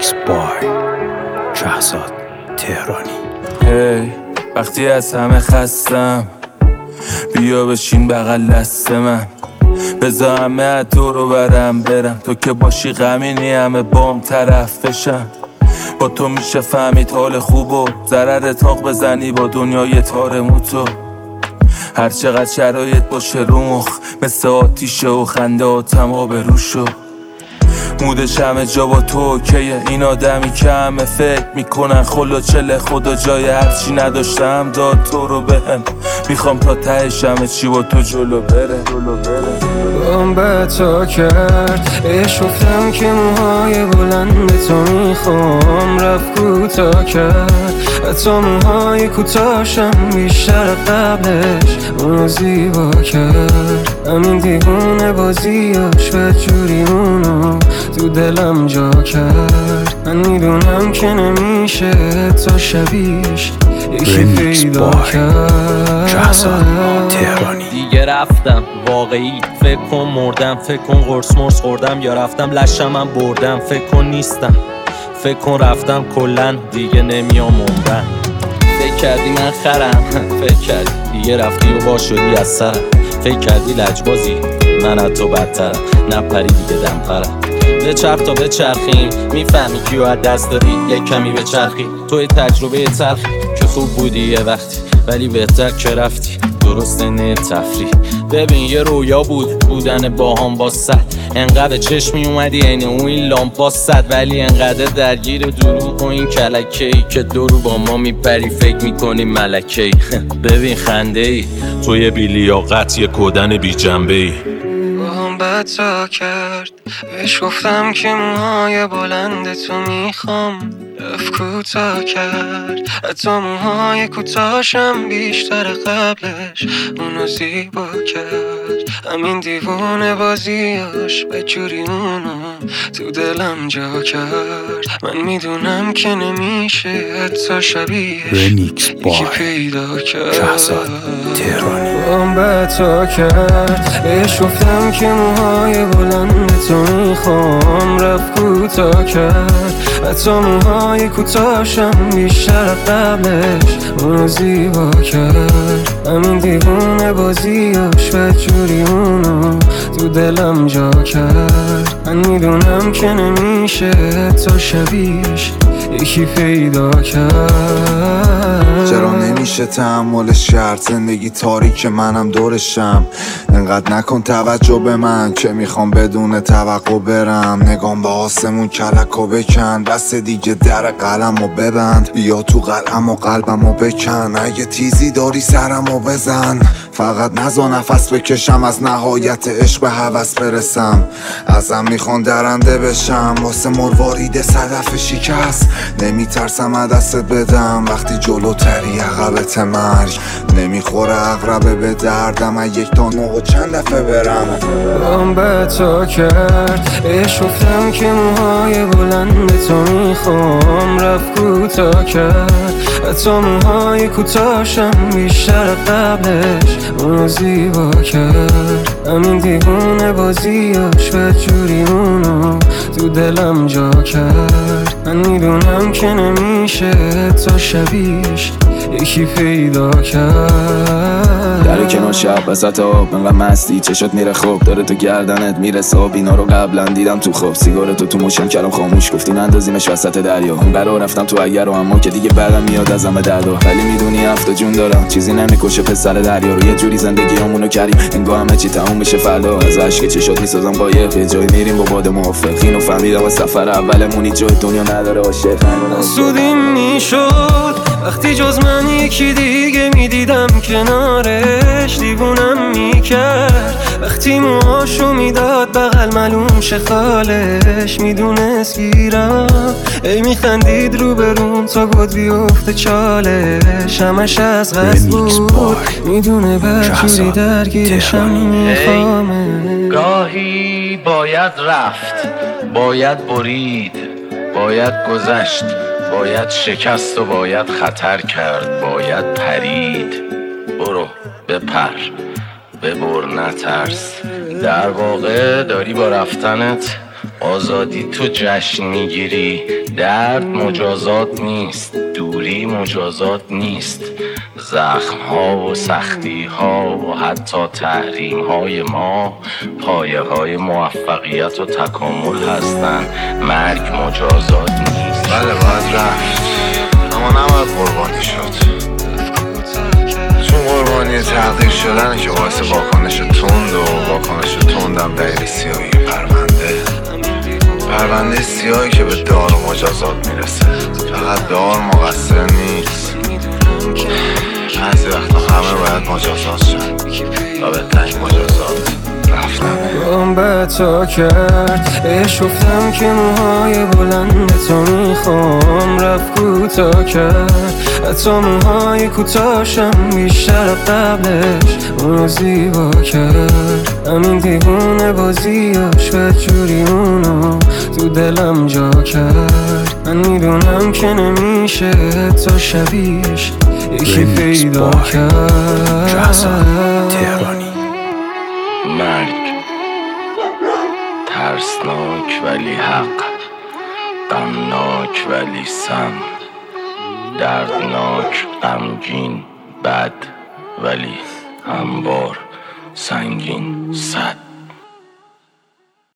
رمیکس بای شهزاد تهرانی. وقتی از همه خستم بیا بشین بغل دست من، بذار همه تو رو برم تو که باشی غمینی همه بام طرف بشم. با تو میشه فهمید حال خوب و ضرر تاق بزنی با دنیای تار موتو. هر چقدر شرایط باشه رو مخ مثل آتیشه و خنده آتم آب روشو. مودش همه جا با تو اوکیه، این آدمی که همه فکر میکنن خلوچله، خدا جای هرچی نداشتم داد تو رو بهم. میخوام تا تهش همه چی با تو جلو بره. بام بتا کرد اشوفتم که موهای بلند تو میخوام، رفت کوتا کرد حتی موهای کوتاشم بیشتر قبلش اونو زیبا کرد. همین دیوونه بازیاش بدجوری اونو تو دلم جا کرد. من میدونم که نمیشه تا شبیهش یکی پیدا کرد. شهزاد تهرانی. دیگه رفتم واقعی، فکر کن مردم، فکر کن قرص مرس خوردم یا رفتم لشم من بردم، فکر کن نیستم، فکر کن رفتم کلن دیگه نمیام عمرن. فکر کردی من خرم، فکر کردی دیگه رفتی و با شدی از سرم، فکر کردی لجبازی من از تو بدترم، نپری دیگه دم پرم. بچرخ تا بچرخیم میفهمی کیو از دست دادی، یک کمی بچرخی توی تجربه تلخی که خوب بودی یه وقتی ولی بهتر که رفتی. درسته نه تفریح، ببین یه رویا بودن با هم با صد، انقدر چشمی اومدی اینه اون این لامپا صد، ولی انقدر درگیر دروغ و این کلکه‌ای که دورو با ما میپری فکر میکنی ملکه‌ای. ببین خنده ای توی بیلیاقت یه کودن بی جنبه ای. بام بتا کرد بهش گفتم که موهای بلند تو میخوام، رفت کوتا کرد حتی موهای کوتاشم بیشتر قبلش اونو زیبا کرد. همین دیوونه بازیاش بدجوری اونو تو دلم جا کرد. من میدونم که نمیشه حتی شبیهش یکی پیدا کرد. شهزاد تهرانی. بام بتا کرد بهش گفتم که موهای بلند تو میخوام، رفت کوتا کرد حتی موهای کوتاشم بیشتر قبلش اونو زیبا کرد. همین دیوونه بازیاش بدجوری اونو تو دلم جا کرد. من میدونم که نمیشه تا شبیهش یکی پیدا کرد. چرا نمیشه تحملش کرد؟ زندگی تاریک منم دورشم، انقدر نکن توجه به من که میخوام بدون توقع برم. نگام به آسمون کلکو بکن، بس دیگه در قلمو ببند، بیا تو قلم و قلبمو بکن. اگه تیزی داری سرمو بزن، فقط نزا نفس بکشم، از نهایت عشق به هوس برسم. ازم میخوان درنده بشم واسه مروارید صدف شکست، نمیترسم از دستت بدم وقتی جلوتری عقبت مرگ. نمیخوره عقربه به دردم از یک تا نه و چند دفعه برم. بام بتا کرد بهش گفتم که موهای بلند تو میخوام، رفت کوتا کرد حتی موهای کوتاشم بیشتر قبلش اونو زیبا کرد. همین دیوونه بازیاش بدجوری اونو تو دلم جا کرد. من میدونم که نمیشه تا شبیهش یکی پیدا کرد. در کنار شب وسط آب انقدر مستی چشات میره خوب، داره تو گردنت میرسه آب. اینا رو قبلا دیدم تو خواب، سیگارتو تو موشم کردم خاموش، گفتی نندازیمش وسط دریا. اون قرار رفتم تو اگر و اما که دیگه بعدم میاد ازم دردا، ولی میدونی هفت جون دارم چیزی نمیکشه پسر دریا رو. یه جوری زندگیامونو کردیم انگار همه چی تموم بشه فردا، از عشق چشات میسازم قایق، یه جایی میریم با باد موافق. اینو فهمیدم از سفر اولمونی جای دنیا نداره عاشق. سودیم میشد وقتی جز من یکی دیگه میدیدم کنارش، دیوونم میکرد وقتی موهاشو میداد بغل معلوم شه خالش. میدونست گیرم ای میخندید رو بروم تا گد بیفته چالش، همش از غصب بود میدونه بدجوری درگیرشم میخوامه. گاهی باید رفت، باید برید، باید گذشت، باید شکست و باید خطر کرد، باید پرید. برو بپر، ببر نترس. در واقع داری با رفتنت آزادی تو جشن میگیری، درد مجازات نیست، دوری مجازات نیست. زخم ها و سختی ها و حتی تحریم های ما پایه های موفقیت و تکامل هستن. مرگ مجازات نیست. بله باید رفت، اما نباید قربانی شد، چون قربانی تقدیر شدنه که باعث واکنش تند و واکنش تندم دلیل سیاهی پرونده سیاهی که به دار و مجازات میرسه. فقط دار مقصر نیست، بعضی وقتا همه باید مجازات شد و به تنگ مجازات رفتم. گام به تا کرد عشق گفتم که موهای بلند تو میخوام، رفت کوتا کرد حتی موهای کوتاشم بیشتر قبلش اونو زیبا کرد. همین دیوونه بازیاش بدجوری اونو تو دلم جا کرد. من میدونم که نمیشه تا شبیهش یکی پیدا کرد. جاساد تهرانی. مرگ ترسناک ولی حق، غمناک ولی سم، دردناک غمگین بد ولی هموار سنگین صد.